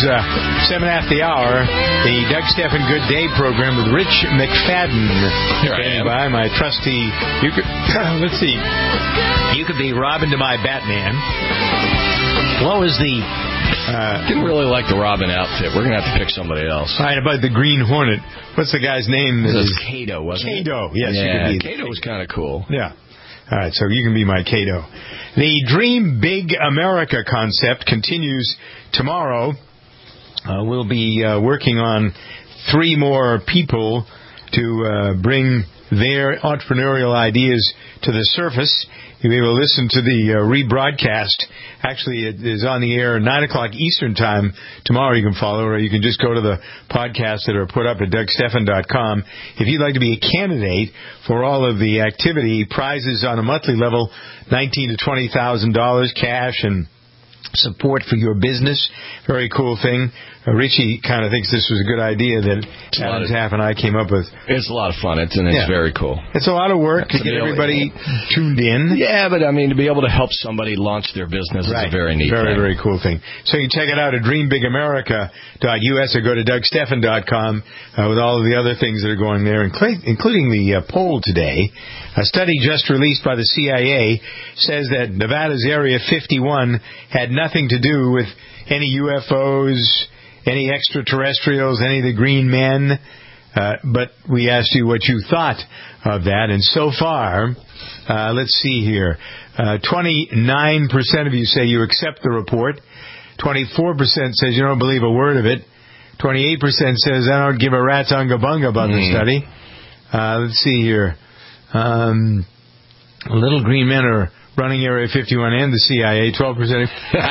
7 after the hour, the Doug Stephan Good Day program with Rich McFadden. Here I am. By my trusty, you could, let's see, you could be Robin to my Batman. What was the... didn't really like the Robin outfit. We're going to have to pick somebody else. All right, about the Green Hornet. What's the guy's name? This is Kato, wasn't it? Kato, yes. Yeah, you could be Kato was kind of cool. Yeah. All right, so you can be my Kato. The Dream Big America concept continues tomorrow. We'll be working on 3 more people to bring their entrepreneurial ideas to the surface. You'll be able to listen to the rebroadcast. Actually, it is on the air 9 o'clock Eastern Time tomorrow. You can follow, or you can just go to the podcasts that are put up at DougStephan.com. If you'd like to be a candidate for all of the activity, prizes on a monthly level, $19,000 to $20,000 cash and support for your business. Very cool thing. Richie kind of thinks this was a good idea that Adam Taff and I came up with. It's a lot of fun. It's very cool. It's a lot of work to get everybody tuned in. Yeah, but I mean, to be able to help somebody launch their business is a very neat thing. Very cool thing. So you can check it out at dreambigamerica.us or go to DougStephan.com with all of the other things that are going there, including the poll today. A study just released by the CIA says that Nevada's Area 51 had nothing to do with any UFOs, any extraterrestrials, any of the green men. But we asked you what you thought of that. And so far, let's see here, 29% of you say you accept the report. 24% says you don't believe a word of it. 28% says I don't give a rat's unga bunga about the study. Let's see here. Little green men are running Area 51 and the CIA, 12%.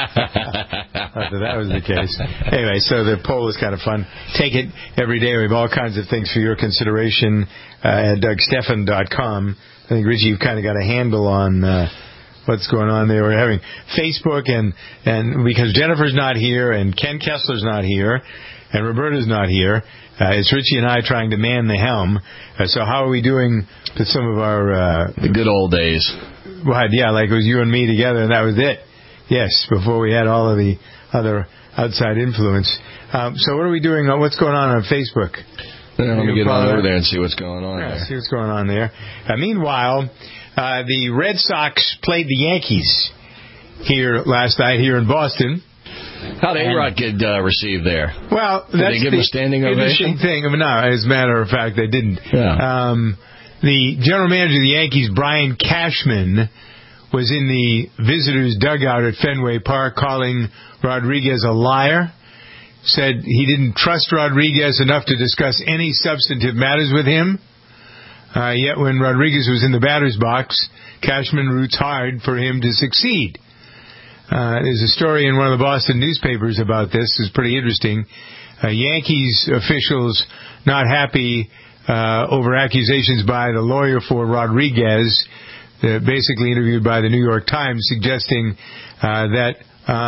That was the case. Anyway, so the poll is kind of fun. Take it every day. We have all kinds of things for your consideration at DougStephan.com. I think, Richie, you've kind of got a handle on what's going on there. We're having Facebook, and because Jennifer's not here, and Ken Kessler's not here, and Roberta's not here, it's Richie and I trying to man the helm. So how are we doing with some of our... the good old days. Right, yeah, like it was you and me together, and that was it. Yes, before we had all of the other outside influence. So what are we doing? What's going on Facebook? Let me get on over there and see what's going on there. See what's going on there. Meanwhile, the Red Sox played the Yankees here last night here in Boston. How did A-Rod get received there? Well, did that's they give him a standing ovation? Thing. I mean, no, as a matter of fact, they didn't. Yeah. The general manager of the Yankees, Brian Cashman, was in the visitors' dugout at Fenway Park calling Rodriguez a liar. Said he didn't trust Rodriguez enough to discuss any substantive matters with him. Yet when Rodriguez was in the batter's box, Cashman roots hard for him to succeed. There's a story in one of the Boston newspapers about this. It's pretty interesting. Yankees officials not happy over accusations by the lawyer for Rodriguez, basically interviewed by the New York Times, suggesting that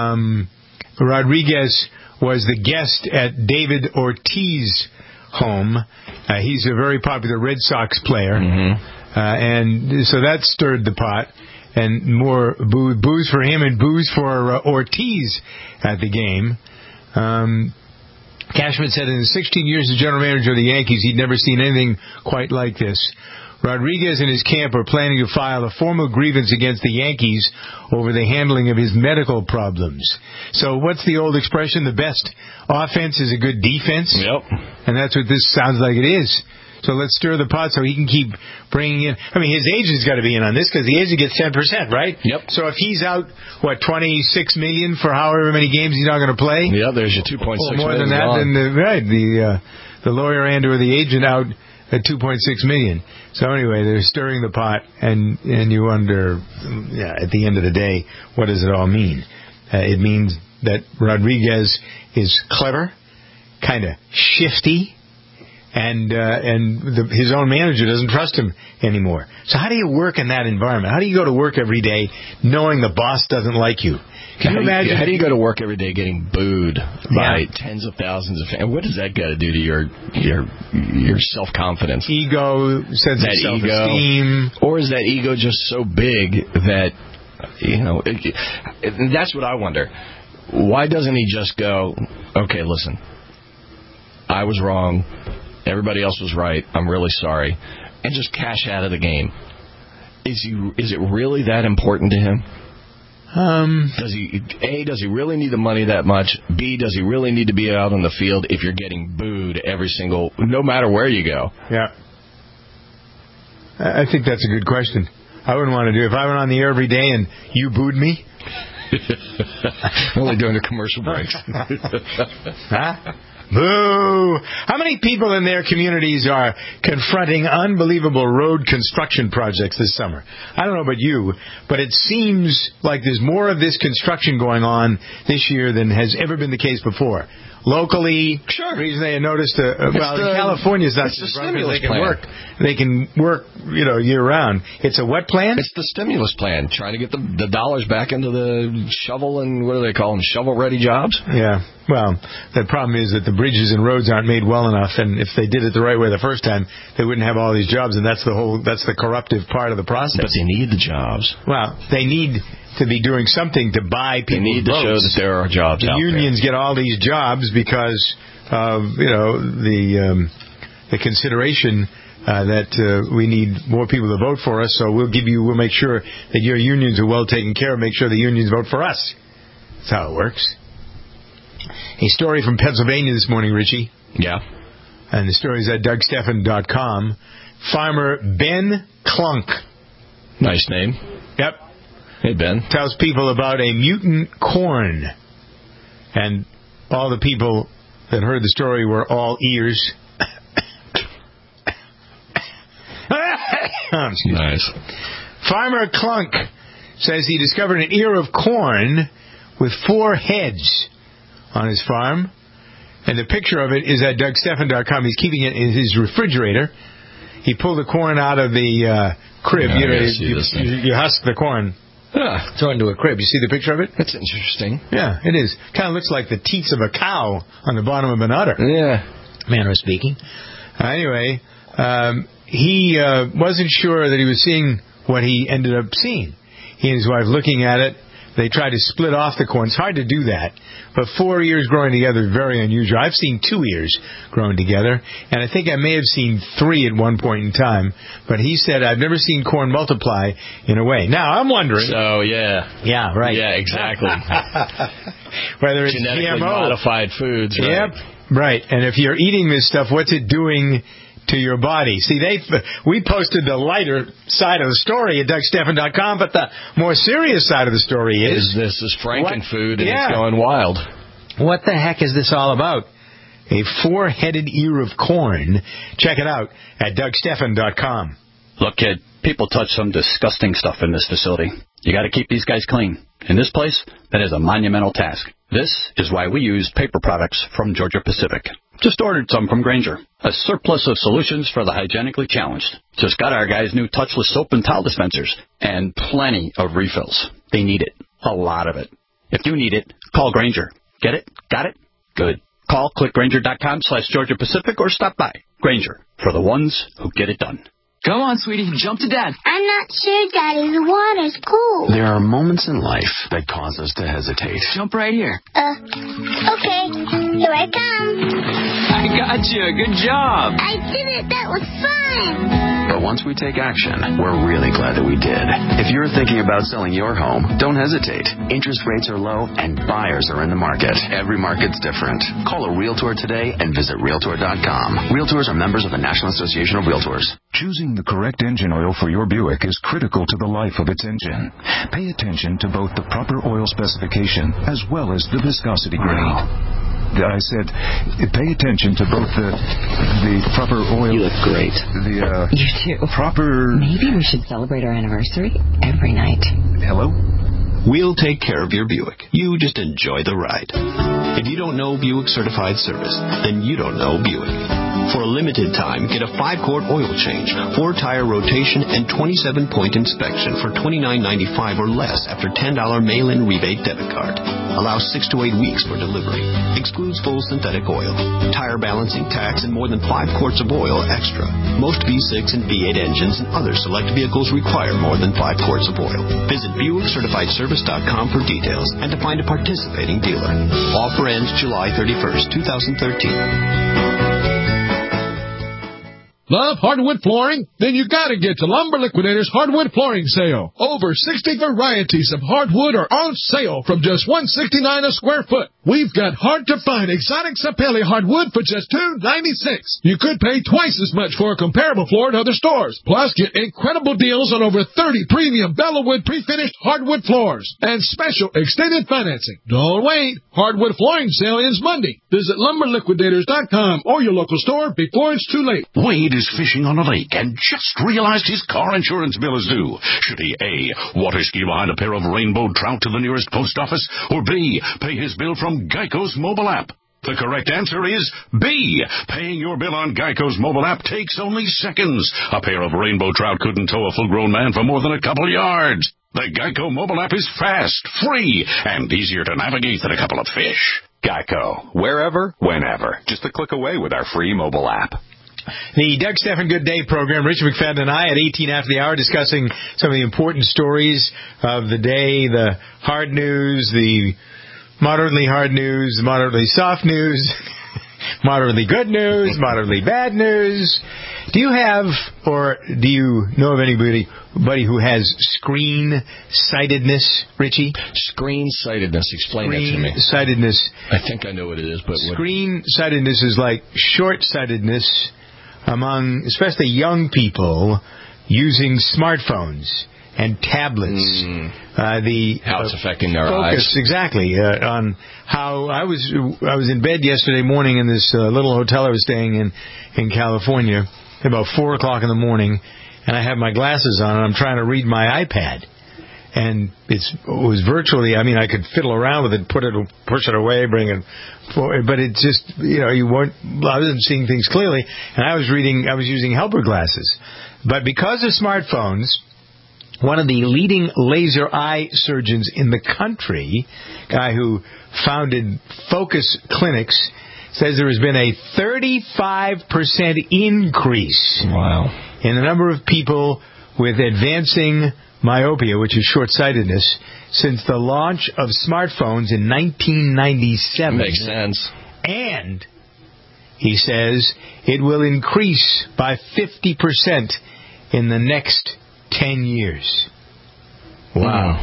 Rodriguez was the guest at David Ortiz's home. He's a very popular Red Sox player. And so that stirred the pot. And more booze for him and booze for Ortiz at the game. Cashman said in his 16 years as general manager of the Yankees, he'd never seen anything quite like this. Rodriguez and his camp are planning to file a formal grievance against the Yankees over the handling of his medical problems. So what's the old expression? The best offense is a good defense? Yep. And that's what this sounds like it is. So let's stir the pot so he can keep bringing in. I mean, his agent's got to be in on this because the agent gets 10%, right? Yep. So if he's out, $26 million for however many games he's not going to play? Yeah, there's your $2.6 million. More than that, then the lawyer and or the agent out at $2.6 million. So anyway, they're stirring the pot, and you wonder, at the end of the day, what does it all mean? It means that Rodriguez is clever, kind of shifty, and his own manager doesn't trust him anymore. So how do you work in that environment? How do you go to work every day knowing the boss doesn't like you? Can you imagine? How do you go to work every day getting booed by tens of thousands of fans? What does that got to do to your self-confidence? Ego, sense of self-esteem. Or is that ego just so big that, that's what I wonder. Why doesn't he just go, okay, listen, I was wrong. Everybody else was right. I'm really sorry. And just cash out of the game. Is it really that important to him? Does he really need the money that much? B, does he really need to be out on the field if you're getting booed no matter where you go? Yeah. I think that's a good question. I wouldn't want to do it. If I went on the air every day and you booed me. Only during the commercial breaks. Huh? Boo! How many people in their communities are confronting unbelievable road construction projects this summer? I don't know about you, but it seems like there's more of this construction going on this year than has ever been the case before. Locally, sure. Recently I noticed, in California, that's the stimulus plan. Work. They can work, year round. It's a what plan? It's the stimulus plan, trying to get the dollars back into the shovel and what do they call them, shovel-ready jobs? Yeah. Well, the problem is that the bridges and roads aren't made well enough, and if they did it the right way the first time, they wouldn't have all these jobs, and that's the corruptive part of the process. But they need the jobs. Well, they need to be doing something to buy people. They need to show that there are jobs out there. The unions get all these jobs because of the consideration that we need more people to vote for us. So we'll make sure that your unions are well taken care of. Make sure the unions vote for us. That's how it works. A story from Pennsylvania this morning, Richie. Yeah. And the story is at DougStephan.com. Farmer Ben Clunk. Nice name. Yep. Hey, Ben. Tells people about a mutant corn. And all the people that heard the story were all ears. Nice. Farmer Clunk says he discovered an ear of corn with 4 heads on his farm. And the picture of it is at DougStephan.com. He's keeping it in his refrigerator. He pulled the corn out of the crib. You husk the corn. Throw into a crib. You see the picture of it? That's interesting. Yeah, it is. Kind of looks like the teats of a cow on the bottom of an udder. Yeah. Manner of speaking. Anyway, he wasn't sure that he was seeing what he ended up seeing. He and his wife looking at it. They tried to split off the corn. It's hard to do that. But 4 ears growing together is very unusual. I've seen 2 ears growing together, and I think I may have seen 3 at one point in time. But he said, I've never seen corn multiply in a way. Now, I'm wondering. So, yeah. Yeah, right. Yeah, exactly. Whether it's genetically GMO. Modified foods, right? Yep, right. And if you're eating this stuff, what's it doing to your body? See, we posted the lighter side of the story at DougStephan.com, but the more serious side of the story is... This is Frankenfood, and it's going wild. What the heck is this all about? A 4-headed ear of corn. Check it out at DougStephan.com. Look, kid, people touch some disgusting stuff in this facility. You got to keep these guys clean. In this place, that is a monumental task. This is why we use paper products from Georgia Pacific. Just ordered some from Grainger. A surplus of solutions for the hygienically challenged. Just got our guys new touchless soap and towel dispensers. And plenty of refills. They need it. A lot of it. If you need it, call Grainger. Get it? Got it? Good. Call clickgrainger.com/Georgia Pacific or stop by. Grainger, for the ones who get it done. Come on, sweetie. Jump to Dad. I'm not sure, Daddy. The water's cool. There are moments in life that cause us to hesitate. Jump right here. Okay. Here I come. I got you. Good job. I did it. That was fun. But once we take action, we're really glad that we did. If you're thinking about selling your home, don't hesitate. Interest rates are low and buyers are in the market. Every market's different. Call a Realtor today and visit Realtor.com. Realtors are members of the National Association of Realtors. Choosing the correct engine oil for your Buick is critical to the life of its engine. Pay attention to both the proper oil specification as well as the viscosity grade. I said, pay attention to both the proper oil. You look great. You too. Proper. Maybe we should celebrate our anniversary every night. Hello? We'll take care of your Buick. You just enjoy the ride. If you don't know Buick Certified Service, then you don't know Buick. For a limited time, get a 5-quart oil change, 4-tire rotation, and 27-point inspection for $29.95 or less after $10 mail-in rebate debit card. Allows 6 to 8 weeks for delivery. Excludes full synthetic oil. Tire balancing, tax, and more than 5 quarts of oil extra. Most V6 and V8 engines and other select vehicles require more than 5 quarts of oil. Visit BuickCertifiedService.com for details and to find a participating dealer. Offer ends July 31st, 2013. Love hardwood flooring? Then you gotta get to Lumber Liquidators Hardwood Flooring Sale. Over 60 varieties of hardwood are on sale from just $169 a square foot. We've got hard-to-find exotic Sapele hardwood for just $2.96. You could pay twice as much for a comparable floor at other stores. Plus, get incredible deals on over 30 premium Bellawood pre-finished hardwood floors and special extended financing. Don't wait. Hardwood Flooring Sale ends Monday. Visit LumberLiquidators.com or your local store before it's too late. Wade is fishing on a lake and just realized his car insurance bill is due. Should he A, water ski behind a pair of rainbow trout to the nearest post office, or B, pay his bill from Geico's mobile app? The correct answer is B. Paying your bill on Geico's mobile app takes only seconds. A pair of rainbow trout couldn't tow a full-grown man for more than a couple yards. The Geico mobile app is fast, free, and easier to navigate than a couple of fish. Geico. Wherever, whenever. Just a click away with our free mobile app. The Doug Stephan Good Day program, Richard McFadden and I at 18 after the hour discussing some of the important stories of the day, the hard news, the moderately hard news, the moderately soft news, moderately good news, moderately bad news. Do you have, or do you know of anybody who has screen-sightedness, Richie? Screen-sightedness. Explain that to me. Screen-sightedness. I think I know what it is, but screen-sightedness is like short-sightedness among especially young people using smartphones and tablets. How it's affecting their focus, eyes. Exactly. On how I was in bed yesterday morning in this little hotel I was staying in California about 4 o'clock in the morning, and I have my glasses on and I'm trying to read my iPad. And it was virtually, I mean, I could fiddle around with it, push it away, bring it forward, but it just, I wasn't seeing things clearly, and I was using helper glasses. But because of smartphones, one of the leading laser eye surgeons in the country, guy who founded Focus Clinics, says there has been a 35% increase in the number of people with advancing myopia, which is short-sightedness, since the launch of smartphones in 1997. Makes sense. And he says it will increase by 50% in the next 10 years. Wow.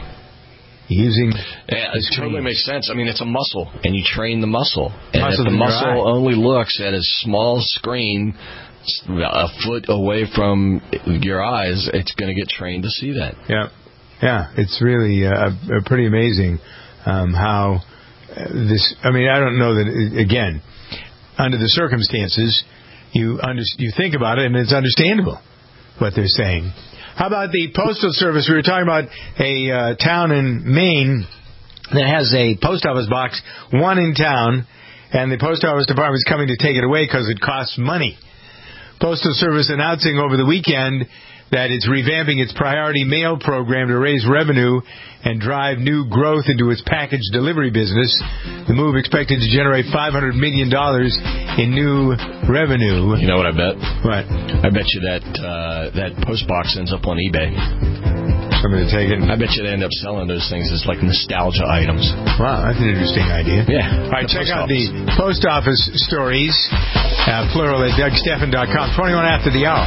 It totally makes sense. I mean, it's a muscle, and you train the muscle. And if the muscle only looks at a small screen a foot away from your eyes, it's going to get trained to see that. Yeah, it's really pretty amazing how this. I mean, I don't know that. Again, under the circumstances, you think about it, and it's understandable what they're saying. How about the Postal Service? We were talking about a town in Maine that has a post office box, one in town, and the Post Office Department is coming to take it away because it costs money. Postal Service announcing over the weekend that it's revamping its priority mail program to raise revenue and drive new growth into its package delivery business. The move expected to generate $500 million in new revenue. You know what I bet? What? I bet you that post box ends up on eBay. Somebody to take it. I bet you they end up selling those things as like nostalgia items. Wow, that's an interesting idea. Yeah. All right, check out the post office stories, plural, at DougStephan.com. 21 after the hour.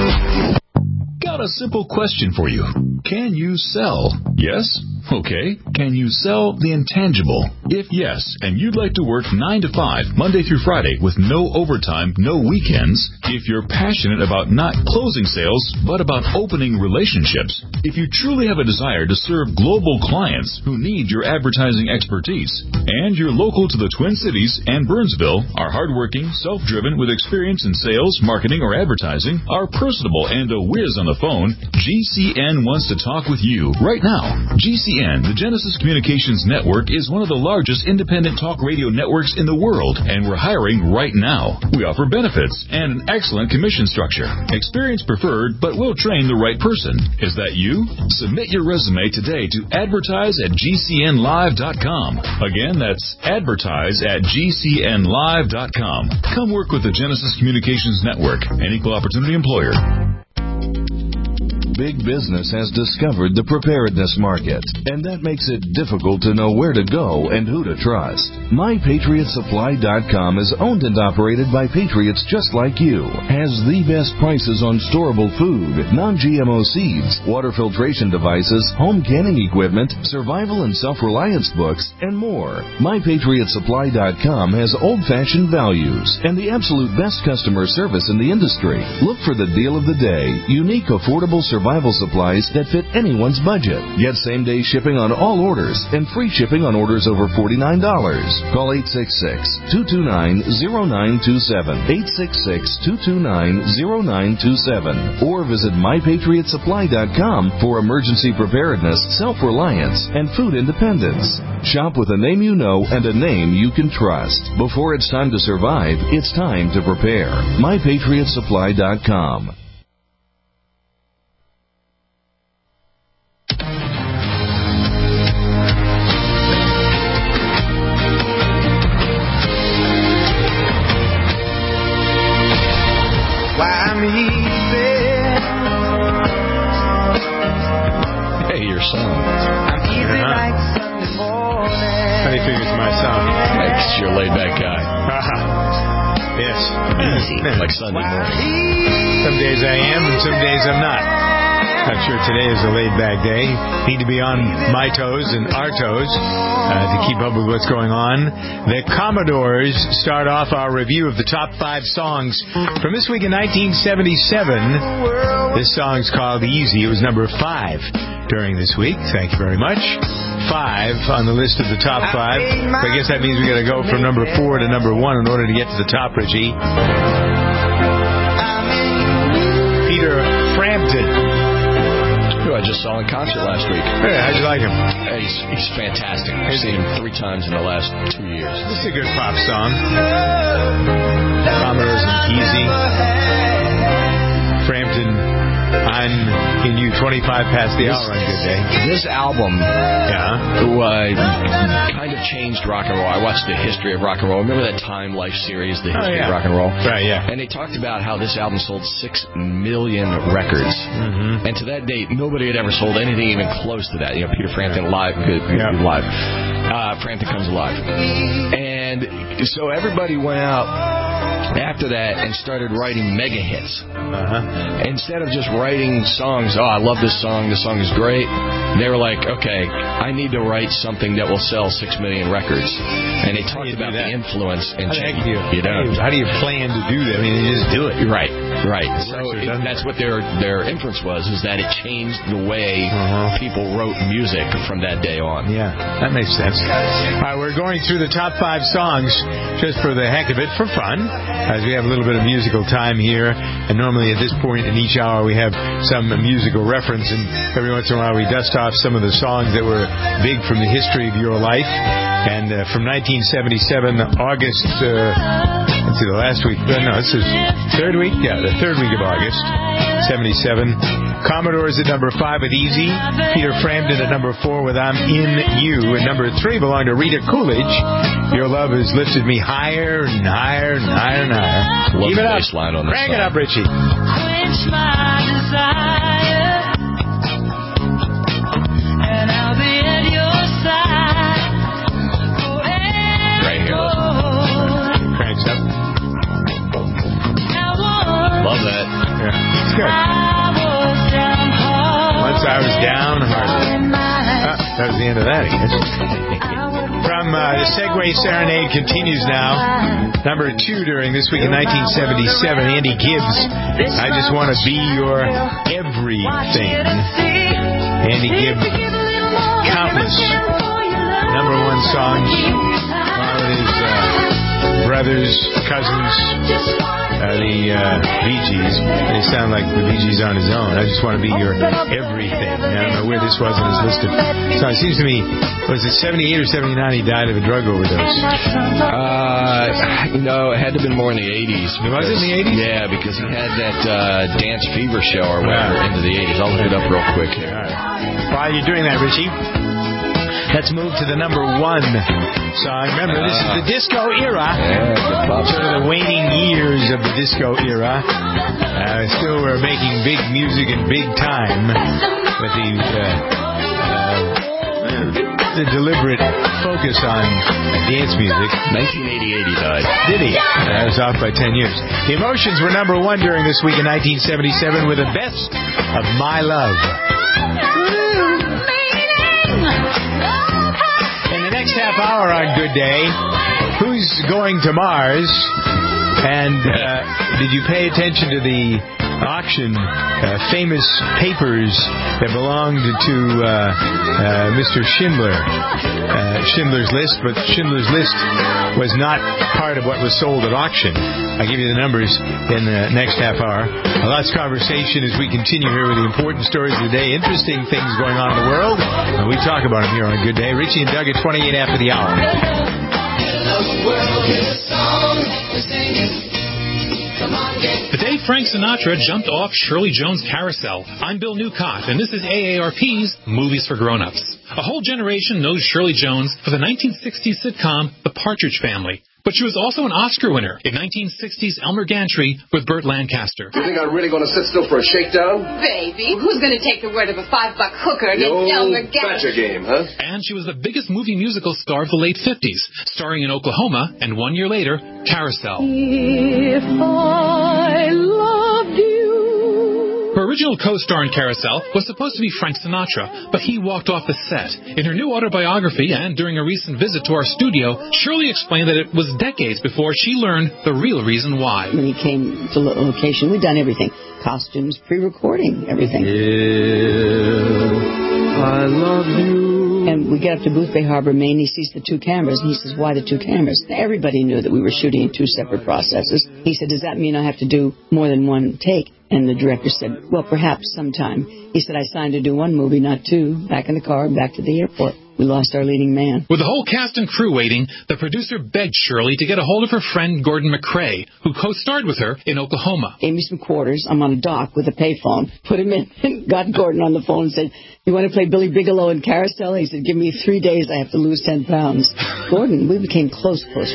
Got a simple question for you. Can you sell? Yes? Okay. Can you sell the intangible? If yes, and you'd like to work 9 to 5, Monday through Friday, with no overtime, no weekends, if you're passionate about not closing sales, but about opening relationships, if you truly have a desire to serve global clients who need your advertising expertise, and you're local to the Twin Cities and Burnsville, are hardworking, self-driven, with experience in sales, marketing, or advertising, are personable and a whiz on the phone, GCN wants to talk with you right now. GCN, the Genesis Communications Network, is one of the largest independent talk radio networks in the world, and we're hiring right now. We offer benefits and an excellent commission structure. Experience preferred, but we'll train the right person. Is that you? Submit your resume today to advertise@gcnlive.com. Again, that's advertise@gcnlive.com. Come work with the Genesis Communications Network, an equal opportunity employer. Big business has discovered the preparedness market, and that makes it difficult to know where to go and who to trust. MyPatriotSupply.com is owned and operated by patriots just like you. Has the best prices on storable food, non-GMO seeds, water filtration devices, home canning equipment, survival and self-reliance books, and more. MyPatriotSupply.com has old-fashioned values and the absolute best customer service in the industry. Look for the deal of the day. Unique, affordable survival supplies that fit anyone's budget. Get same-day shipping on all orders and free shipping on orders over $49. Call 866-229-0927, 866-229-0927, or visit MyPatriotSupply.com for emergency preparedness, self-reliance, and food independence. Shop with a name you know and a name you can trust. Before it's time to survive, it's time to prepare. MyPatriotSupply.com. Hey, your song. How do you figure it's my song? Because you're a laid-back guy. Yes. Easy. Like Sunday morning. Some days I am, and some days I'm not. I'm sure today is a laid-back day. Need to be on my toes and our toes to keep up with what's going on. The Commodores start off our review of the top 5 songs from this week in 1977. This song's called Easy. It was number 5 during this week. Thank you very much. 5 on the list of the top 5. So I guess that means we got to go from number 4 to number 1 in order to get to the top, Richie. Peter Frampton, who I just saw in concert last week. Hey, how'd you like him? He's fantastic. I've seen him 3 times in the last 2 years. This is a good pop song. Commodores and Easy. Frampton, I'm in you 25 past the hour on a good day. This album kind of changed rock and roll. I watched the history of rock and roll. Remember that Time Life series, The History of Rock and Roll? Right, yeah. And they talked about how this album sold 6 million records. And to that date, nobody had ever sold anything even close to that. You know, Peter Frampton live. Frampton Comes Alive. And so everybody went out after that and started writing mega hits. Instead of just writing songs, I love this song is great, they were like, okay, I need to write something that will sell 6 million records. And they talked about the influence and change. How do you plan to do that? I mean, you just do it. Right. So that's what their influence was, is that it changed the way people wrote music from that day on. Yeah, that makes sense. All right, we're going through the top 5 songs just for the heck of it, for fun, as we have a little bit of musical time here. And normally at this point in each hour we have some musical reference, and every once in a while we dust off some of the songs that were big from the history of your life. And from 1977, August, let's see, the last week, this is third week? Yeah, the third week of August, 77. Commodores at number 5 with Easy. Peter Frampton at number 4 with I'm In You. And number 3 belonged to Rita Coolidge. Your Love Has Lifted Me Higher and Higher and Higher and Higher. Keep it up. Crank it up, Richie. Quench my desire, and I'll be at your side forever. Right here. Cranks up. Love that. Yeah, it's good. Once I was downhearted. that was the end of that, I guess. From the Segway Serenade continues now. Number 2 during this week in 1977, Andy Gibbs. I Just Want to Be Your Everything. Andy Gibbs, countless number 1 songs. One of his brothers, cousins, the Bee Gees. They sound like the Bee Gees on his own. I Just Want to Be Your Everything. I don't know where this was on his list of songs. It seems to me, was it 78 or 79 he died of a drug overdose? No, it had to have been more in the 80s. Was it in the 80s? Yeah, because he had that Dance Fever show or whatever into the 80s. I'll look it up real quick here. All right. While you're doing that, Richie, let's move to the number 1 song. Remember, this is the disco era. Sort of the waning years of the disco era. Still, we're making big music in big time with the deliberate focus on dance music. 1988 he died. Did he? I was off by 10 years. The Emotions were number 1 during this week in 1977 with The Best of My Love. In the next half hour on Good Day, who's going to Mars? And did you pay attention to the auction, famous papers that belonged to Mr. Schindler? Schindler's List, but Schindler's List was not part of what was sold at auction. I'll give you the numbers in the next half hour. Lots of conversation as we continue here with the important stories of the day, interesting things going on in the world, and we talk about them here on Good Day. Richie and Doug at 28 after the hour. The day Frank Sinatra jumped off Shirley Jones' carousel. I'm Bill Newcott, and this is AARP's Movies for Grown-Ups. A whole generation knows Shirley Jones for the 1960s sitcom The Partridge Family. But she was also an Oscar winner in 1960's Elmer Gantry with Burt Lancaster. You think I'm really going to sit still for a shakedown? Baby, who's going to take the word of a $5 hooker against Elmer Gantry? Gotcha game, huh? And she was the biggest movie musical star of the late 50s, starring in Oklahoma and 1 year later, Carousel. If I loved you. Her original co-star in Carousel was supposed to be Frank Sinatra, but he walked off the set. In her new autobiography and during a recent visit to our studio, Shirley explained that it was decades before she learned the real reason why. When he came to the location, we'd done everything. Costumes, pre-recording, everything. I love you. And we get up to Boothbay Harbor, Maine. He sees the 2 cameras, and he says, why the 2 cameras? Everybody knew that we were shooting in 2 separate processes. He said, does that mean I have to do more than 1 take? And the director said, well, perhaps sometime. He said, I signed to do 1 movie, not 2. Back in the car, back to the airport. We lost our leading man. With the whole cast and crew waiting, the producer begged Shirley to get a hold of her friend Gordon McRae, who co-starred with her in Oklahoma. Gave me some quarters. I'm on a dock with a payphone. Put him in and got Gordon on the phone and said, you want to play Billy Bigelow in Carousel? He said, give me 3 days. I have to lose 10 pounds. Gordon, we became close friends.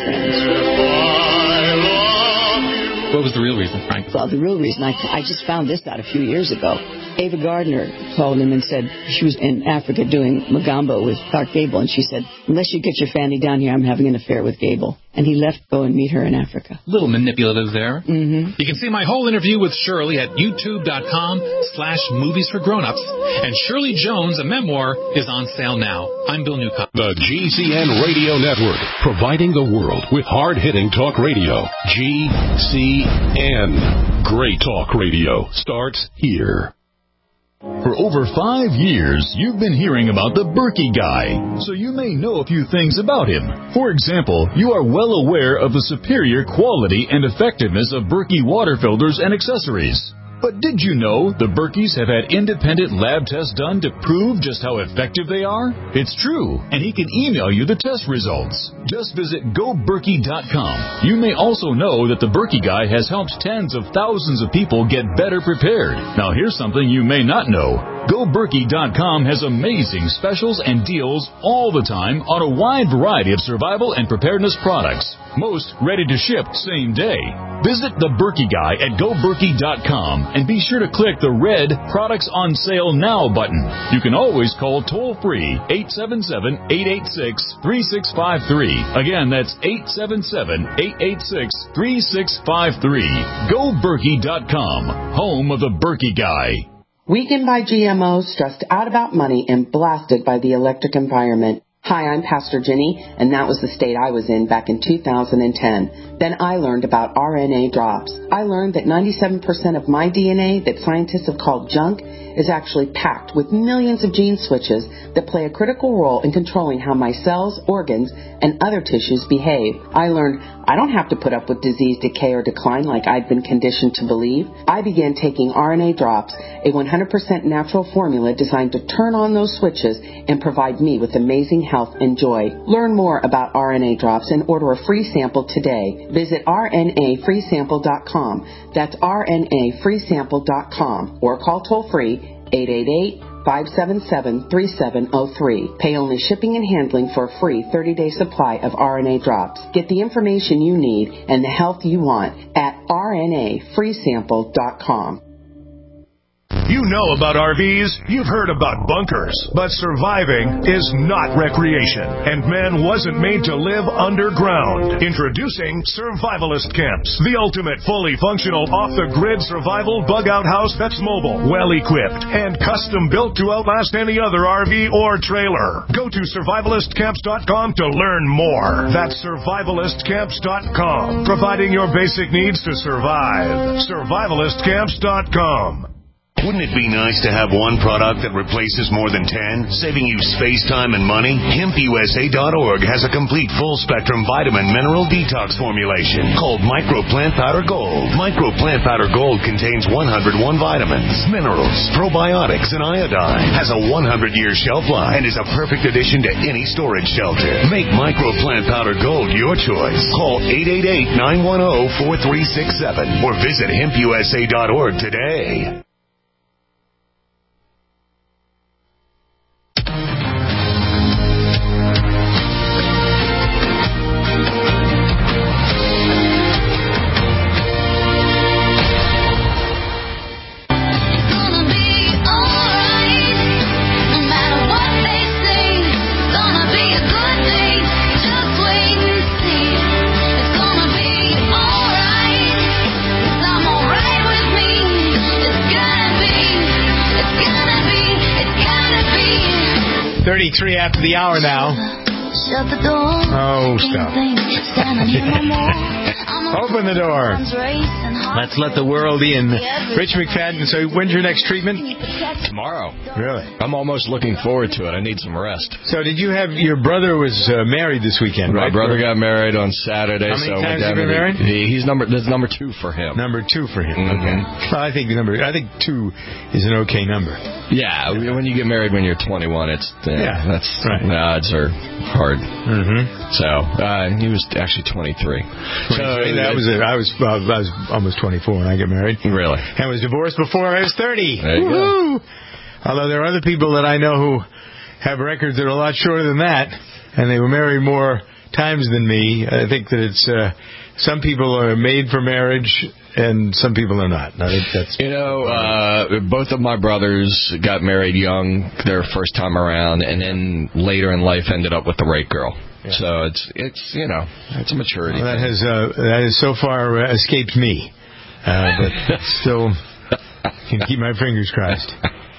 What was the real reason, Frank? Well, the real reason, I just found this out a few years ago. Ava Gardner called him and said she was in Africa doing Magambo with Clark Gable, and she said, unless you get your fanny down here, I'm having an affair with Gable. And he left to go and meet her in Africa. Little manipulative there. Mm-hmm. You can see my whole interview with Shirley at youtube.com/movies for grownups. And Shirley Jones, a memoir, is on sale now. I'm Bill Newcott. The GCN Radio Network, providing the world with hard-hitting talk radio. GCN. Great talk radio starts here. For over 5 years, you've been hearing about the Berkey Guy, so you may know a few things about him. For example, you are well aware of the superior quality and effectiveness of Berkey water filters and accessories. But did you know the Berkeys have had independent lab tests done to prove just how effective they are? It's true, and he can email you the test results. Just visit GoBerkey.com. You may also know that the Berkey Guy has helped tens of thousands of people get better prepared. Now here's something you may not know. GoBerkey.com has amazing specials and deals all the time on a wide variety of survival and preparedness products. Most ready to ship same day. Visit the Berkey Guy at GoBerkey.com and be sure to click the red Products on Sale Now button. You can always call toll-free 877-886-3653. Again, that's 877-886-3653. GoBerkey.com, home of the Berkey Guy. Weakened by GMOs, stressed out about money, and blasted by the electric environment. Hi, I'm Pastor Ginny, and that was the state I was in back in 2010. Then I learned about RNA drops. I learned that 97% of my DNA that scientists have called junk is actually packed with millions of gene switches that play a critical role in controlling how my cells, organs, and other tissues behave. I learned I don't have to put up with disease, decay, or decline like I'd been conditioned to believe. I began taking RNA drops, a 100% natural formula designed to turn on those switches and provide me with amazing health and joy. Learn more about RNA drops and order a free sample today. Visit rnafreesample.com. That's rnafreesample.com or call toll-free 888-577-3703. Pay only shipping and handling for a free 30-day supply of RNA drops. Get the information you need and the health you want at rnafreesample.com. You know about RVs, you've heard about bunkers, but surviving is not recreation, and man wasn't made to live underground. Introducing Survivalist Camps, the ultimate fully functional off-the-grid survival bug-out house that's mobile, well-equipped, and custom-built to outlast any other RV or trailer. Go to survivalistcamps.com to learn more. That's survivalistcamps.com, providing your basic needs to survive. Survivalistcamps.com. Wouldn't it be nice to have one product that replaces more than 10, saving you space, time, and money? HempUSA.org has a complete full-spectrum vitamin mineral detox formulation called Micro Plant Powder Gold. Micro Plant Powder Gold contains 101 vitamins, minerals, probiotics, and iodine. Has a 100-year shelf life and is a perfect addition to any storage shelter. Make Micro Plant Powder Gold your choice. Call 888-910-4367 or visit HempUSA.org today. After the hour now. Oh, stop. Open the door. Let's let the world in. Rich McFadden, so when's your next treatment? Tomorrow. Really? I'm almost looking forward to it. I need some rest. So did you have, your brother was married this weekend, right? My brother got married on Saturday. How many times have you been married? He's that's number 2 for him. Number 2 for him, Mm-hmm. okay. Well, I think 2 is an okay number. Yeah, when you get married when you're 21, it's that's right. The odds are hard. Mm-hmm. So he was actually 23. So I was almost 24 when I got married. Really? And was divorced before I was 30. There you go. Although there are other people that I know who have records that are a lot shorter than that, and they were married more times than me. I think that it's some people are made for marriage and some people are not. I think that's both of my brothers got married young, their first time around, and then later in life ended up with the right girl. Yeah. So it's it's a maturity. Well, that has so far escaped me, but still can keep my fingers crossed.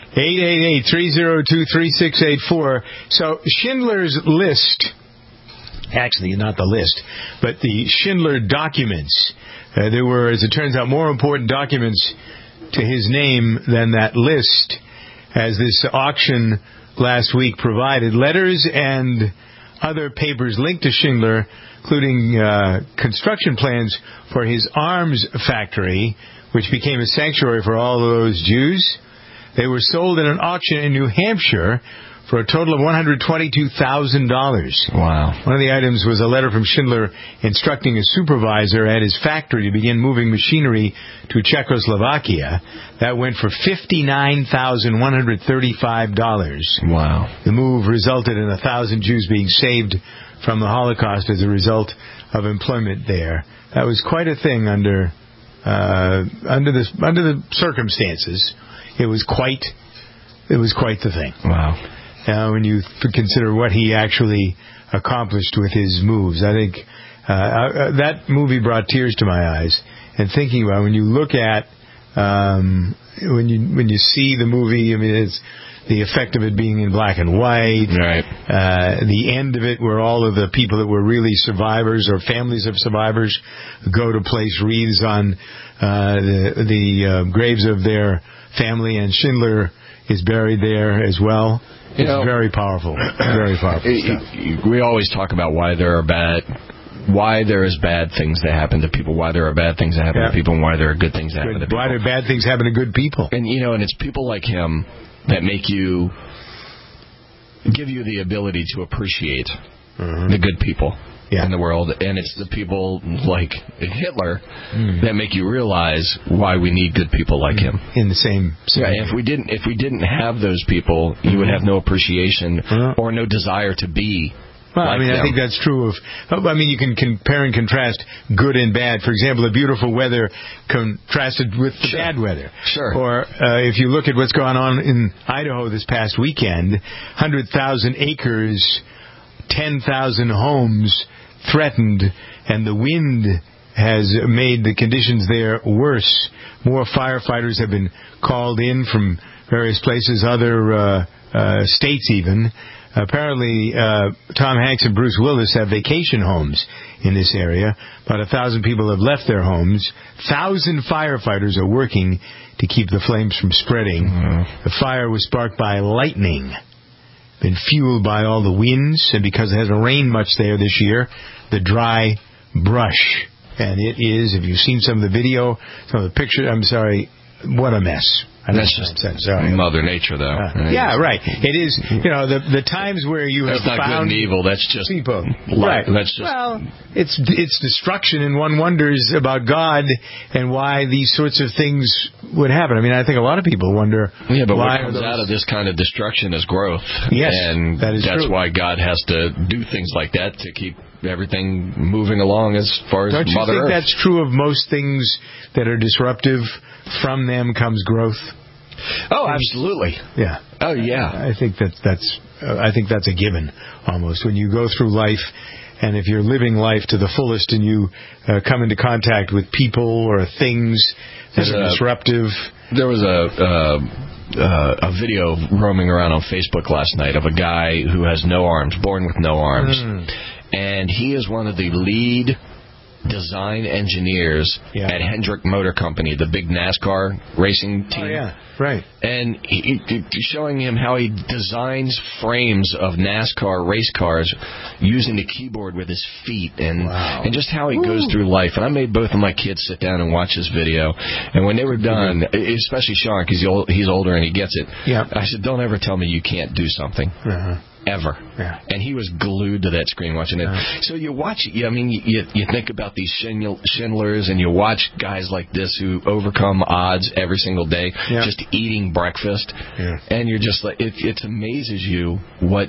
888-302-3684. So Schindler's List, actually not the list, but the Schindler documents. There were, as it turns out, more important documents to his name than that list, as this auction last week provided. Letters and other papers linked to Schindler, including construction plans for his arms factory, which became a sanctuary for all of those Jews. They were sold in an auction in New Hampshire for a total of $122,000. Wow. One of the items was a letter from Schindler instructing a supervisor at his factory to begin moving machinery to Czechoslovakia. That went for $59,135. Wow. The move resulted in 1,000 Jews being saved from the Holocaust as a result of employment there. That was quite a thing under the circumstances. It was quite the thing. Wow. When you consider what he actually accomplished with his moves, I think that movie brought tears to my eyes. And thinking about when you look at When you see the movie, I mean, it's the effect of it being in black and white. Right. The end of it, where all of the people that were really survivors or families of survivors go to place wreaths on the graves of their family, and Schindler is buried there as well. It's very powerful. Very powerful stuff. We always talk about why there is bad things that happen to people, why there are bad things that happen to people, and why there are good things that happen to people. Why do bad things happen to good people? And and it's people like him that give you the ability to appreciate the good people in the world, and it's the people like Hitler that make you realize why we need good people like him. In the same way. If we didn't have those people, you would have no appreciation or no desire to be. Well, I think that's true of. You can compare and contrast good and bad. For example, the beautiful weather contrasted with the bad weather. Sure. Or if you look at what's going on in Idaho this past weekend, 100,000 acres, 10,000 homes threatened, and the wind has made the conditions there worse. More firefighters have been called in from various places, other states even. Apparently, Tom Hanks and Bruce Willis have vacation homes in this area. About 1,000 people have left their homes. 1,000 firefighters are working to keep the flames from spreading. The fire was sparked by lightning, been fueled by all the winds, and because it hasn't rained much there this year, the dry brush. And it is, if you've seen some of the video, some of the pictures, what a mess. That's just Mother Nature, though. Yeah, right. It is, the times where you have found... That's not good and evil, that's just... people. Right. That's just... Well, it's destruction, and one wonders about God and why these sorts of things would happen. I think a lot of people wonder but what comes out of this kind of destruction is growth. Yes, and that's true. Why God has to do things like that to keep everything moving along as far as Mother Earth. Don't you think that's true of most things that are disruptive? From them comes growth. Oh, absolutely. Yeah. Oh, yeah. I think that's a given almost. When you go through life, and if you're living life to the fullest, and you come into contact with people or things that are disruptive. There was a video roaming around on Facebook last night of a guy who has no arms, born with no arms, and he is one of the lead design engineers at Hendrick Motor Company, the big NASCAR racing team. Oh, yeah, right. And he's showing him how he designs frames of NASCAR race cars using the keyboard with his feet, and just how he goes through life. And I made both of my kids sit down and watch this video. And when they were done, especially Sean, because he's older and he gets it, I said, don't ever tell me you can't do something. Ever. Yeah. And he was glued to that screen watching it. So you watch, you think about these Schindlers, and you watch guys like this who overcome odds every single day, just eating breakfast, and you're just like, it amazes you what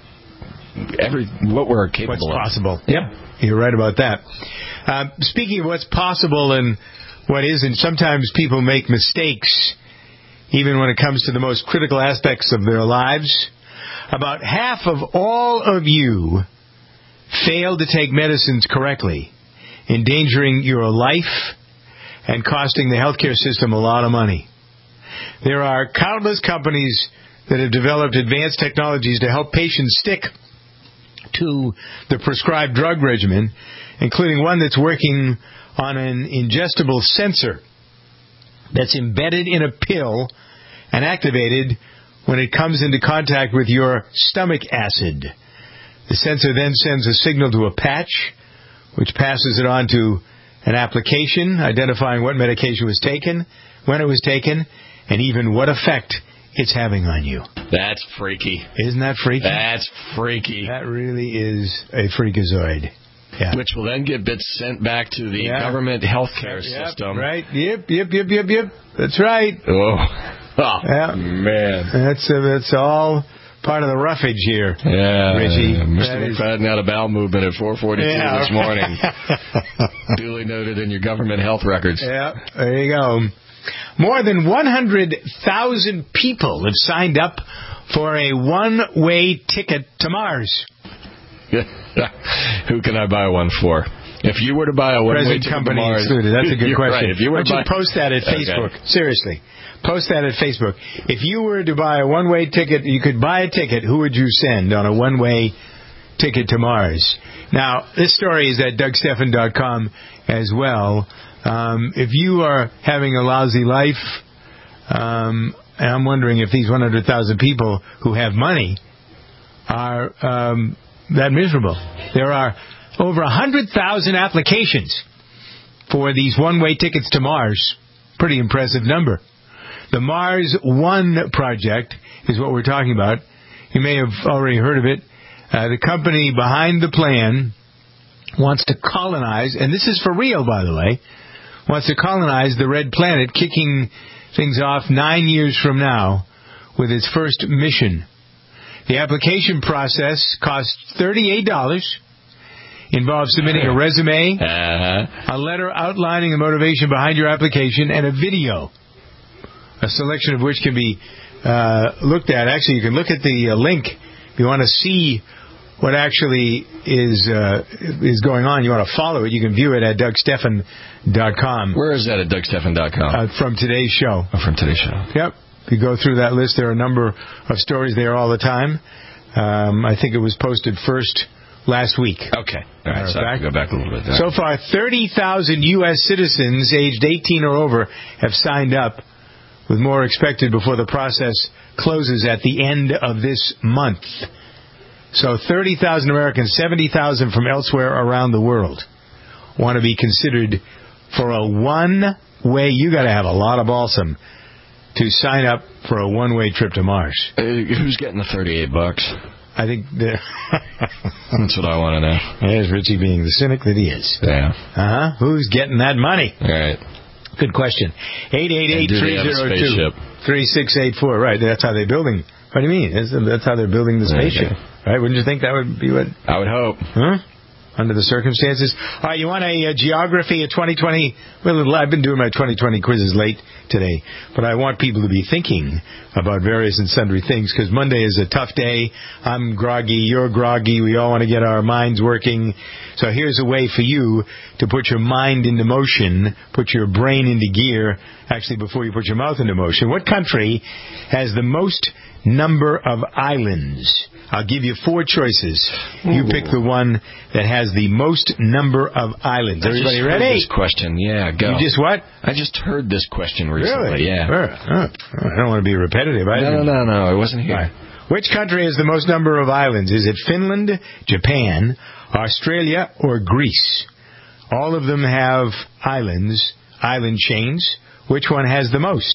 we're capable of. What's possible. Yep. You're right about that. Speaking of what's possible and what isn't, sometimes people make mistakes, even when it comes to the most critical aspects of their lives. About half of all of you fail to take medicines correctly, endangering your life and costing the healthcare system a lot of money. There are countless companies that have developed advanced technologies to help patients stick to the prescribed drug regimen, including one that's working on an ingestible sensor that's embedded in a pill and activated when it comes into contact with your stomach acid. The sensor then sends a signal to a patch, which passes it on to an application identifying what medication was taken, when it was taken, and even what effect it's having on you. That's freaky. Isn't that freaky? That's freaky. That really is a freakazoid. Yeah. Which will then get bits sent back to the government healthcare system. Right. Yep. That's right. Oh, man. That's all part of the roughage here. Yeah. Reggie. Mr. McFadden had a bowel movement at 4:42 this morning. Duly noted in your government health records. Yeah. There you go. More than 100,000 people have signed up for a one-way ticket to Mars. Who can I buy one for? If you were to buy a one-way Present ticket company to Mars, excluded. That's a good you're question. Right. If you were Why to don't you buy, post that at Facebook? Seriously. Post that at Facebook. If you were to buy a one-way ticket, you could buy a ticket, who would you send on a one-way ticket to Mars? Now, this story is at DougStephan.com as well. If you are having a lousy life, and I'm wondering if these 100,000 people who have money are that miserable. There are over 100,000 applications for these one-way tickets to Mars. Pretty impressive number. The Mars One project is what we're talking about. You may have already heard of it. The company behind the plan wants to colonize, and this is for real, by the way, wants to colonize the Red Planet, kicking things off 9 years from now with its first mission. The application process costs $38, involves submitting a resume, a letter outlining the motivation behind your application, and a video, a selection of which can be looked at. Actually, you can look at the link if you want to see what actually is going on. You want to follow it, you can view it at DougStephan.com. Where is that at DougStephan.com? From today's show. Oh, from today's show. Yep. If you go through that list, there are a number of stories there all the time. I think it was posted first last week. Okay. All right, so I have to go back a little bit there. So far, 30,000 U.S. citizens aged 18 or over have signed up, with more expected before the process closes at the end of this month. So 30,000 Americans, 70,000 from elsewhere around the world want to be considered for a one-way. You got to have a lot of balsam to sign up for a one-way trip to Mars. Who's getting the $38? I think that's what I want to know. There's Richie being the cynic that he is. Yeah. Who's getting that money? All right. Good question. 888-302-3684. Right. That's how they're building. What do you mean? That's how they're building the spaceship. Right? Wouldn't you think that would be what? I would hope. Huh? Under the circumstances. All right, you want a geography of 2020? Well, I've been doing my 2020 quizzes late today, but I want people to be thinking about various and sundry things, because Monday is a tough day. I'm groggy, you're groggy, we all want to get our minds working. So here's a way for you to put your mind into motion, put your brain into gear, actually before you put your mouth into motion. What country has the most number of islands? I'll give you 4 choices. You pick the one that has the most number of islands. Everybody ready? This question, yeah, go. You just what? I just heard this question recently. Really? Yeah. I don't want to be repetitive. No, I wasn't here. Right. Which country has the most number of islands? Is it Finland, Japan, Australia, or Greece? All of them have islands, island chains. Which one has the most?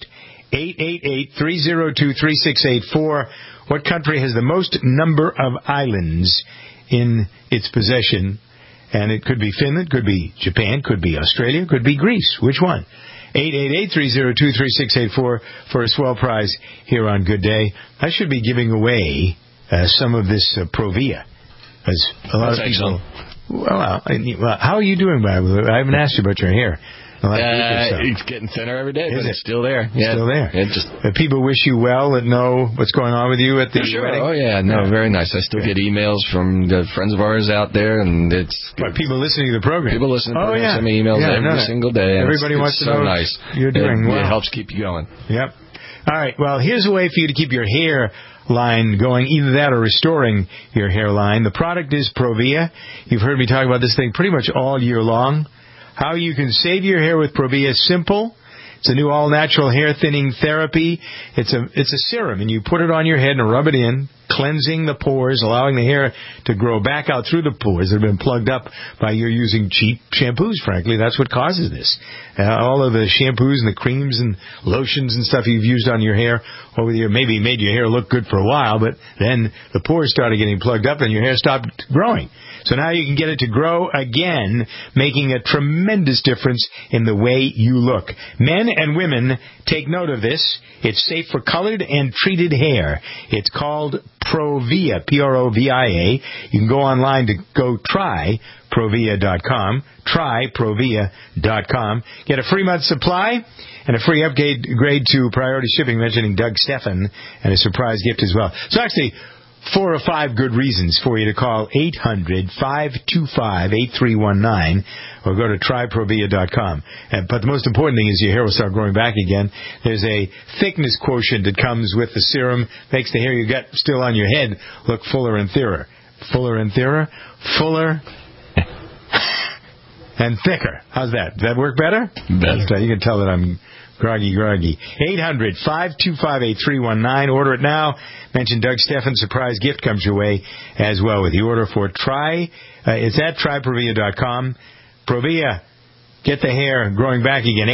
888-302-3684. What country has the most number of islands in its possession? And it could be Finland, could be Japan, could be Australia, could be Greece. Which one? 888-302-3684 for a swell prize here on Good Day. I should be giving away some of this Provia. As a lot of people. Well, how are you doing, by the way? I haven't asked you about your hair. It's getting thinner every day, but it's still there. Yeah. Still there. People wish you well that know what's going on with you at the wedding. Oh, yeah. No, very nice. I still get emails from the friends of ours out there, and it's... But people listening to the program. People listening to the program send me emails every single day. Everybody wants to know nice. You're doing well. It helps keep you going. Yep. All right. Well, here's a way for you to keep your hairline going, either that or restoring your hairline. The product is Provia. You've heard me talk about this thing pretty much all year long. How you can save your hair with Provia is simple. It's a new all-natural hair thinning therapy. It's a serum, and you put it on your head and rub it in, cleansing the pores, allowing the hair to grow back out through the pores that have been plugged up by your using cheap shampoos, frankly. That's what causes this. All of the shampoos and the creams and lotions and stuff you've used on your hair over the year maybe made your hair look good for a while, but then the pores started getting plugged up and your hair stopped growing. So now you can get it to grow again, making a tremendous difference in the way you look. Men and women, take note of this. It's safe for colored and treated hair. It's called Provia, Provia. You can go online to go try Provia.com. Try Provia.com. Get a free month supply and a free upgrade to priority shipping mentioning Doug Stephan and a surprise gift as well. So actually, 4 or 5 good reasons for you to call 800-525-8319 or go to tryprovia.com. But the most important thing is your hair will start growing back again. There's a thickness quotient that comes with the serum, makes the hair you got still on your head look fuller and thinner. Fuller and thinner? Fuller and thicker. How's that? Does that work better? Better. You can tell that I'm groggy. 800-525-8319. Order it now. Mention Doug Steffen. Surprise gift comes your way as well with the order for it's at tryprovia.com. Provia. Get the hair growing back again.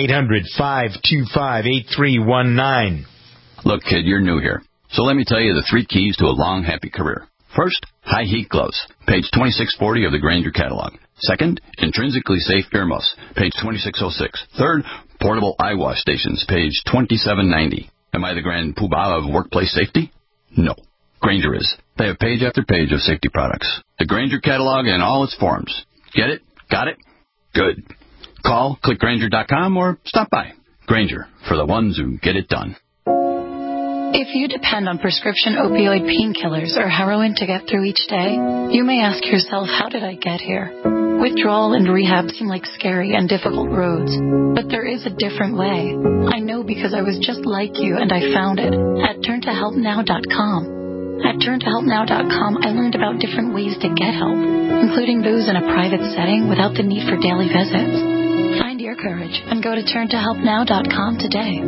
800-525-8319. Look, kid, you're new here. So let me tell you the 3 keys to a long, happy career. First, high heat gloves, page 2640 of the Grainger catalog. Second, intrinsically safe earmuffs, page 2606. Third, portable eye wash stations, page 2790. Am I the grand poobah of workplace safety? No. Grainger is. They have page after page of safety products. The Grainger catalog in all its forms. Get it? Got it? Good. Call, click Grainger.com, or stop by. Grainger, for the ones who get it done. If you depend on prescription opioid painkillers or heroin to get through each day, you may ask yourself, how did I get here? Withdrawal and rehab seem like scary and difficult roads, but there is a different way. I know because I was just like you and I found it at turntohelpnow.com. At turntohelpnow.com, I learned about different ways to get help, including those in a private setting without the need for daily visits. Find your courage and go to turntohelpnow.com today.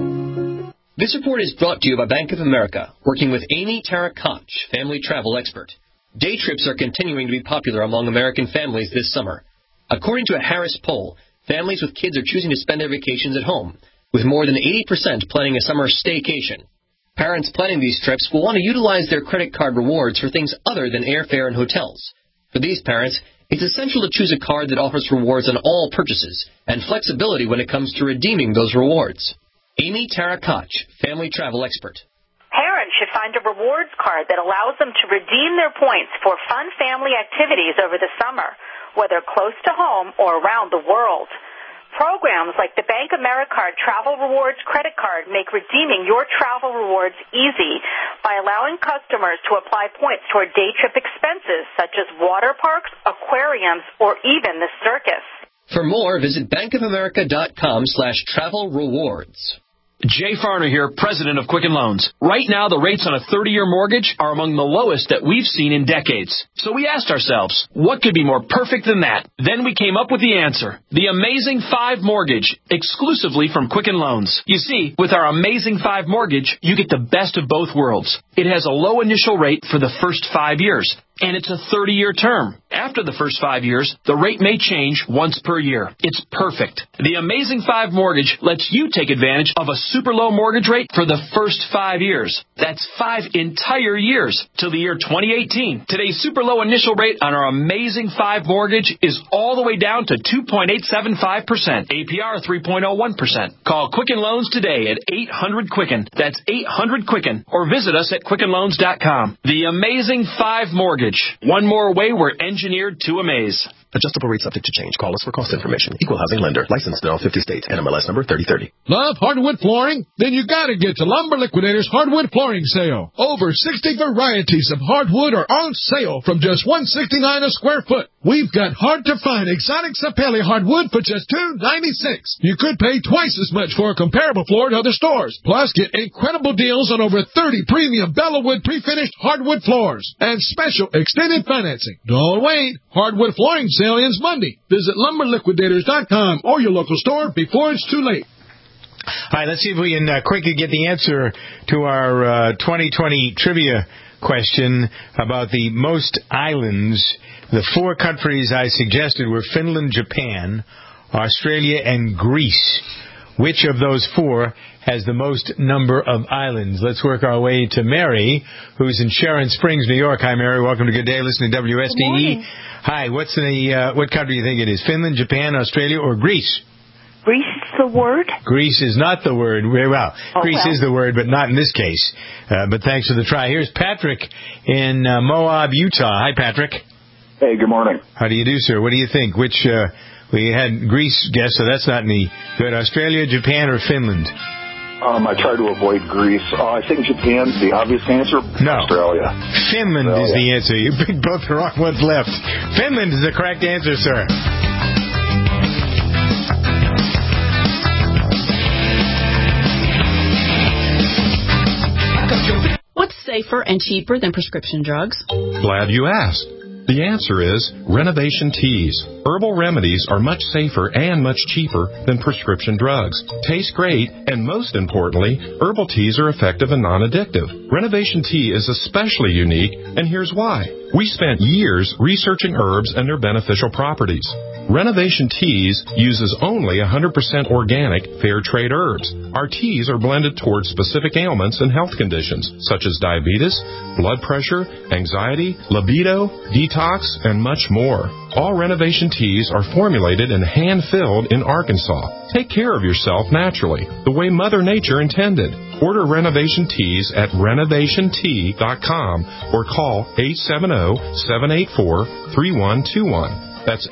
This report is brought to you by Bank of America, working with Amy Tara Koch, family travel expert. Day trips are continuing to be popular among American families this summer. According to a Harris poll, families with kids are choosing to spend their vacations at home, with more than 80% planning a summer staycation. Parents planning these trips will want to utilize their credit card rewards for things other than airfare and hotels. For these parents, it's essential to choose a card that offers rewards on all purchases and flexibility when it comes to redeeming those rewards. Amy Tara Koch, family travel expert. Parents should find a rewards card that allows them to redeem their points for fun family activities over the summer, whether close to home or around the world. Programs like the Bank AmeriCard Travel Rewards credit card make redeeming your travel rewards easy by allowing customers to apply points toward day trip expenses such as water parks, aquariums, or even the circus. For more, visit bankofamerica.com/travel rewards. Jay Farner here, president of Quicken Loans. Right now, the rates on a 30-year mortgage are among the lowest that we've seen in decades. So we asked ourselves, what could be more perfect than that? Then we came up with the answer. The Amazing 5 Mortgage, exclusively from Quicken Loans. You see, with our Amazing 5 Mortgage, you get the best of both worlds. It has a low initial rate for the first 5 years. And it's a 30-year term. After the first 5 years, the rate may change once per year. It's perfect. The Amazing 5 Mortgage lets you take advantage of a super low mortgage rate for the first 5 years. That's 5 entire years till the year 2018. Today's super low initial rate on our Amazing 5 Mortgage is all the way down to 2.875%. APR 3.01%. Call Quicken Loans today at 800-QUICKEN. That's 800-QUICKEN. Or visit us at QuickenLoans.com. The Amazing 5 Mortgage. One more way we're engineered to amaze. Adjustable rate subject to change. Call us for cost information. Equal housing lender. Licensed in all 50 states. NMLS number 3030. Love hardwood flooring? Then you gotta get to Lumber Liquidators Hardwood Flooring Sale. Over 60 varieties of hardwood are on sale from just $169 a square foot. We've got hard-to-find exotic sapele hardwood for just $2.96. You could pay twice as much for a comparable floor at other stores. Plus, get incredible deals on over 30 premium Bellawood pre-finished hardwood floors and special extended financing. Don't wait. Hardwood Flooring Sale ends Monday. Visit LumberLiquidators.com or your local store before it's too late. All right, let's see if we can quickly get the answer to our 2020 trivia question about the most islands. The 4 countries I suggested were Finland, Japan, Australia, and Greece. Which of those 4 has the most number of islands? Let's work our way to Mary, who's in Sharon Springs, New York. Hi, Mary. Welcome to Good Day. Listening to WSDE. Hi. What country do you think it is? Finland, Japan, Australia, or Greece? Greece is the word? Greece is not the word. Greece is the word, but not in this case. But thanks for the try. Here's Patrick in Moab, Utah. Hi, Patrick. Hey, good morning. How do you do, sir? What do you think? Which, we had Greece guess, so that's not any good. Australia, Japan, or Finland? I try to avoid Greece. I think Japan's the obvious answer. No. Australia. Finland is the answer. You picked both the wrong ones left. Finland is the correct answer, sir. What's safer and cheaper than prescription drugs? Glad you asked. The answer is Renovation Teas. Herbal remedies are much safer and much cheaper than prescription drugs. Taste great, and most importantly, herbal teas are effective and non-addictive. Renovation Tea is especially unique, and here's why. We spent years researching herbs and their beneficial properties. Renovation Teas uses only 100% organic, fair trade herbs. Our teas are blended towards specific ailments and health conditions, such as diabetes, blood pressure, anxiety, libido, detox, and much more. All Renovation Teas are formulated and hand-filled in Arkansas. Take care of yourself naturally, the way Mother Nature intended. Order Renovation Teas at renovationtea.com or call 870-784-3121. That's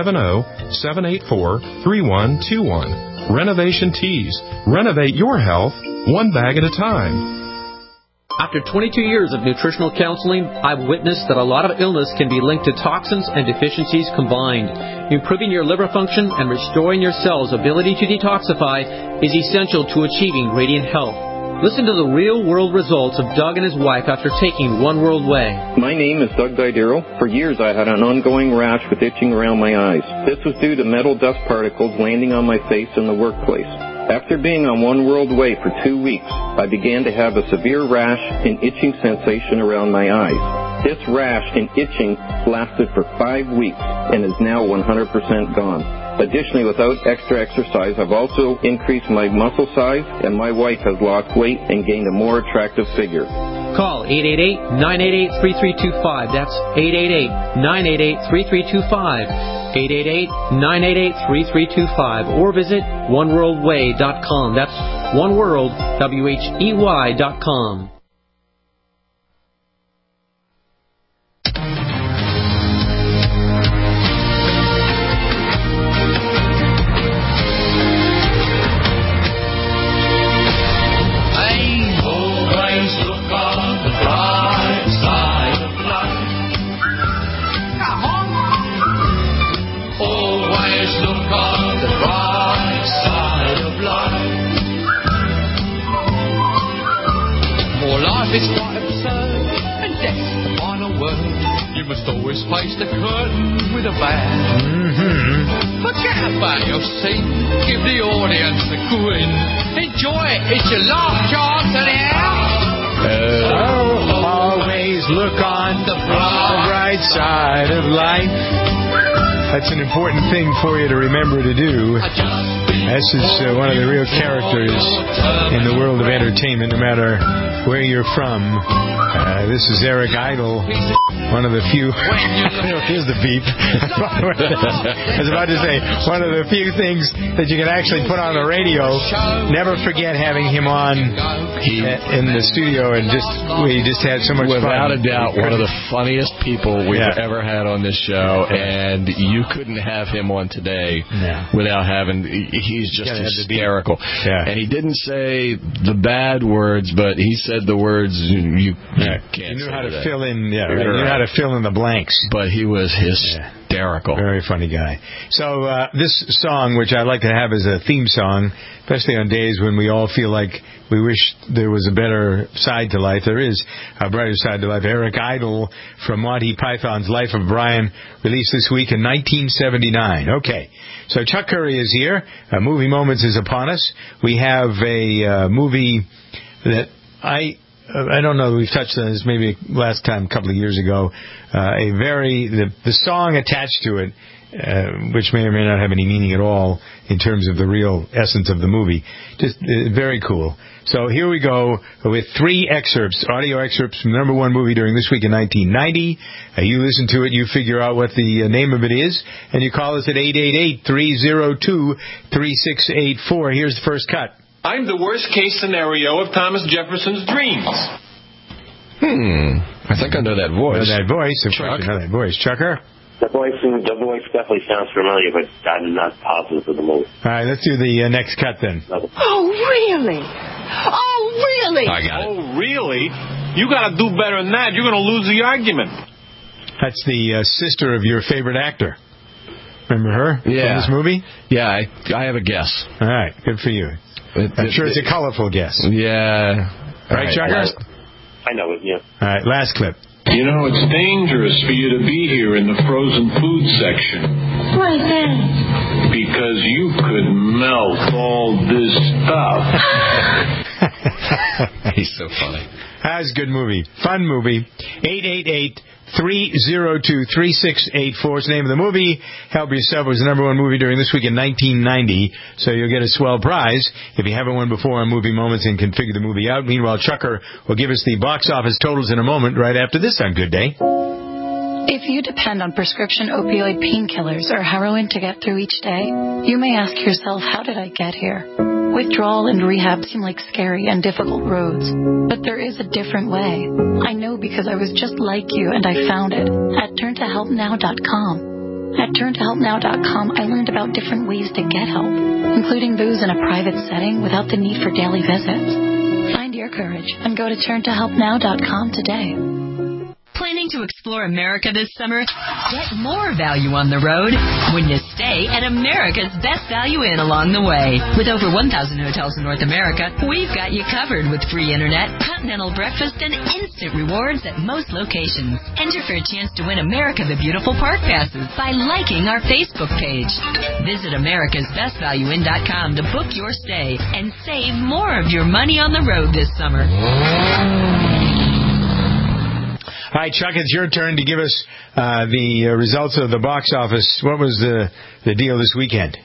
870-784-3121. Renovation Teas. Renovate your health, one bag at a time. After 22 years of nutritional counseling, I've witnessed that a lot of illness can be linked to toxins and deficiencies combined. Improving your liver function and restoring your cells' ability to detoxify is essential to achieving radiant health. Listen to the real-world results of Doug and his wife after taking One World Way. My name is Doug Didero. For years I had an ongoing rash with itching around my eyes. This was due to metal dust particles landing on my face in the workplace. After being on One World Way for 2 weeks, I began to have a severe rash and itching sensation around my eyes. This rash and itching lasted for 5 weeks and is now 100% gone. Additionally, without extra exercise, I've also increased my muscle size, and my wife has lost weight and gained a more attractive figure. Call 888-988-3325. That's 888-988-3325. 888-988-3325. Or visit oneworldway.com. That's oneworld.com. It's quite absurd, and death's the final word. You must always face the curtain with a bang. Forget about your seat, give the audience a grin. Enjoy it, it's your last chance anyhow. Always look on the bright side of life. That's an important thing for you to remember to do. This is one of the real characters in the world of entertainment, no matter where you're from. This is Eric Idle, one of the few... Here's the beep. I was about to say, one of the few things that you can actually put on the radio. Never forget having him on in the studio, and we just had so much fun. Without a doubt, one of the funniest people we've ever had on this show, and you couldn't have him on today without having... He's just hysterical. And he didn't say the bad words, but he said the words you can't say. He knew how to fill in, he knew how to fill in the blanks. But he was hysterical. Very funny guy. So this song, which I like to have as a theme song, especially on days when we all feel like we wish there was a better side to life. There is a brighter side to life. Eric Idle from Monty Python's Life of Brian, released this week in 1979. Okay, so Chuck Curry is here. Movie Moments is upon us. We have a movie that I don't know, we've touched on this maybe last time, a couple of years ago. The song attached to it, which may or may not have any meaning at all in terms of the real essence of the movie. Just very cool. So here we go with 3 excerpts, audio excerpts from the number 1 movie during this week in 1990. You listen to it, you figure out what the name of it is, and you call us at 888-302-3684. Here's the first cut. I'm the worst-case scenario of Thomas Jefferson's dreams. I think I know that voice. Know that voice. Of course you know that voice. Chucker? The voice definitely sounds familiar, but I'm not positive of the movie. All right, let's do the next cut then. Oh, really? Oh, really? I got it. Oh, really? You got to do better than that. You're going to lose the argument. That's the sister of your favorite actor. Remember her from this movie? Yeah, I have a guess. All right, good for you. I'm sure it's a colorful guess. Yeah. Right, Chucker? I know it, yeah. All right, last clip. You know, it's dangerous for you to be here in the frozen food section. Why is that? Because you could melt all this stuff. He's so funny. That was a good movie. Fun movie. 888-302-3684 is the name of the movie. Help Yourself was the #1 movie during this week in 1990, so you'll get a swell prize if you haven't won before on Movie Moments and can figure the movie out. Meanwhile, Chucker will give us the box office totals in a moment right after this on Good Day. If you depend on prescription opioid painkillers or heroin to get through each day, you may ask yourself, how did I get here? Withdrawal and rehab seem like scary and difficult roads, but there is a different way. I know because I was just like you and I found it at turntohelpnow.com. At turntohelpnow.com, I learned about different ways to get help, including those in a private setting without the need for daily visits. Find your courage and go to turntohelpnow.com today. Planning to explore America this summer? Get more value on the road when you stay at America's Best Value Inn along the way. With over 1,000 hotels in North America, we've got you covered with free internet, continental breakfast, and instant rewards at most locations. Enter for a chance to win America the Beautiful Park Passes by liking our Facebook page. Visit americasbestvalueinn.com to book your stay and save more of your money on the road this summer. All right, Chuck, it's your turn to give us the results of the box office. What was the deal this weekend?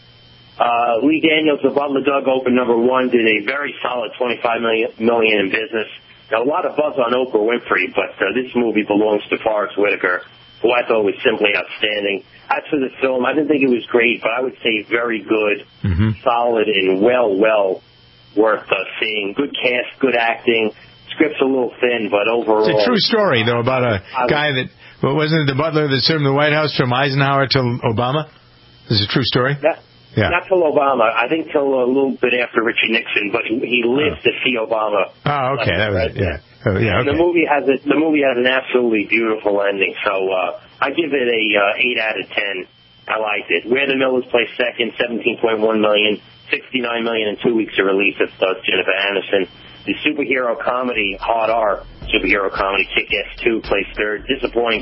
Lee Daniels, The Butler Dog, opened #1, did a very solid $25 million in business. Now, a lot of buzz on Oprah Winfrey, but this movie belongs to Forrest Whitaker, who I thought was simply outstanding. As for the film, I didn't think it was great, but I would say very good, solid, and well worth seeing. Good cast, good acting. Script's a little thin, but overall... It's a true story, though, about a guy that... Well, wasn't it the butler that served in the White House from Eisenhower till Obama? This is a true story? Yeah. Not till Obama. I think till a little bit after Richard Nixon, but he lived to see Obama. Oh, okay. That was it, yeah. Oh, yeah, okay. And the movie has an absolutely beautiful ending, so I give it a 8 out of 10. I liked it. Where the Millers placed second, $17.1 million, $69 million in 2 weeks of release. It stars Jennifer Aniston. The superhero comedy, Hard R superhero comedy, Kick-Ass 2, placed third. Disappointing,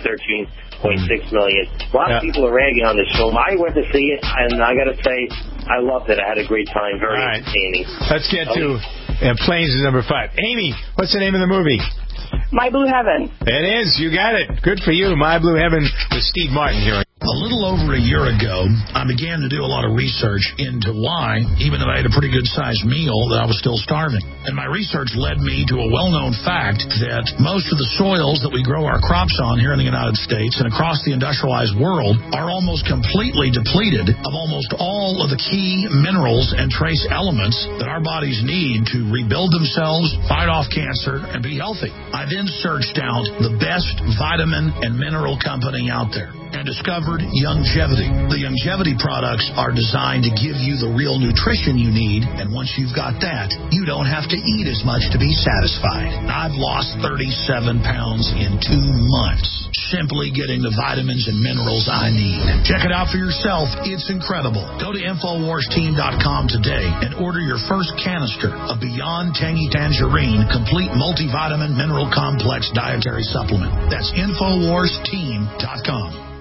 $13.6 million. A lot of people are ragging on this film. I went to see it, and I got to say, I loved it. I had a great time. Very entertaining. Let's get to Planes is #5. Amy, what's the name of the movie? My Blue Heaven. It is. You got it. Good for you. My Blue Heaven with Steve Martin here. A little over a year ago, I began to do a lot of research into why, even though I ate a pretty good-sized meal, that I was still starving. And my research led me to a well-known fact that most of the soils that we grow our crops on here in the United States and across the industrialized world are almost completely depleted of almost all of the key minerals and trace elements that our bodies need to rebuild themselves, fight off cancer, and be healthy. I then searched out the best vitamin and mineral company out there and discovered Youngevity. The Youngevity products are designed to give you the real nutrition you need, and once you've got that, you don't have to eat as much to be satisfied. I've lost 37 pounds in 2 months, simply getting the vitamins and minerals I need. Check it out for yourself. It's incredible. Go to InfoWarsTeam.com today and order your first canister of Beyond Tangy Tangerine Complete Multivitamin Mineral Complex Dietary Supplement. That's InfoWarsTeam.com.